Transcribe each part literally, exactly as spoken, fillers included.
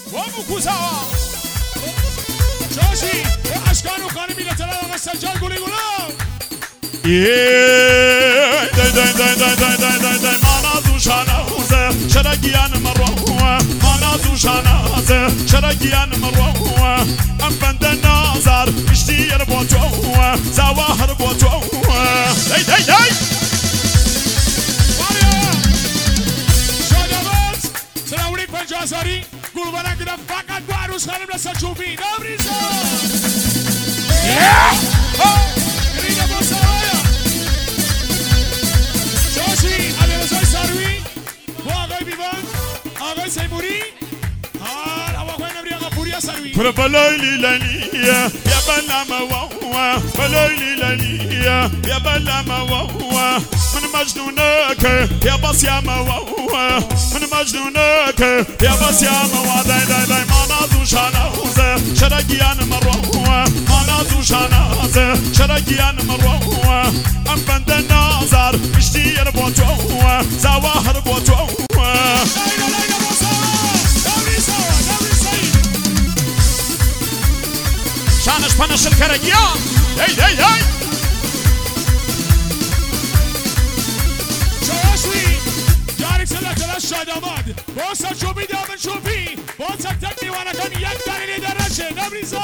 ومكوزاوا شاشي واشكال وخانمي لتلا سجال قولي قولوا داي داي داي داي داي داي داي داي ما نازو شانازه شرقيان مروه ما نازو شانازه شرقيان مروه ام بند النظر اشتير بوتوه زواهر بوتوه داي داي داي شادمات سلاوليك فنجازاري قولوا بنا كده فقط بعروس خانم لسه تشوفي نبريزا قرينا بوساوايا شاشي علی رضای سروی با آقای بیوان آقای سیموری هار آقای نبری آقا پوریا سروی كل بلايلي ليلية يا بلا مواوا بلايلي ليلية يا بلا مواوا من مجنونك يا بس يا مواوا من مجنونك يا بس يا مواوا داي داي داي ما نازو شانازة شرقيان مروة ما نازو شانازة شرقيان مروة ام بند النظر اشتير بوتوه زواهر بوتوه شانش پنش الكرجيان هي هي هي شواشوي جارك سلا تلاش شاداماد بوسا شوبي دامن شوبي بوسا تكني وانا كان يقدر اللي درشه نبريزا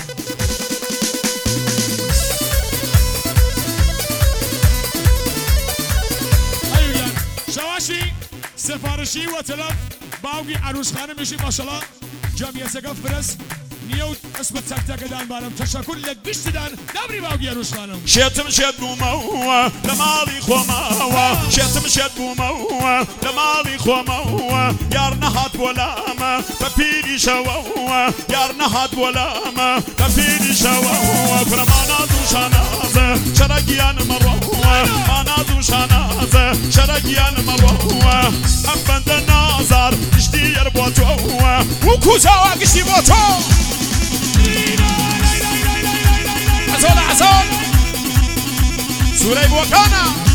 ايوه شواشوي سفارشي وتلف باوقي عروس خانم مشي ما شاء الله جمعية سقف برس نيوت اسمت سكتة قدان بارم تشكر لك بشتدان دابري باوقي عروس خانم شيتم شيت بوموا لمالي خوموا شيتم شيت بوموا لمالي خوموا يارنا هات ولاما تبيني شوا يارنا هات ولاما تبيني شوا كل ما نادو شانازة شرقيان مروة ما نادو شانازة شرقيان مروة ام بند النظر اشتير بوتوه وكوزاوا قشتي بوتوه عزول عزول سوري بوكانا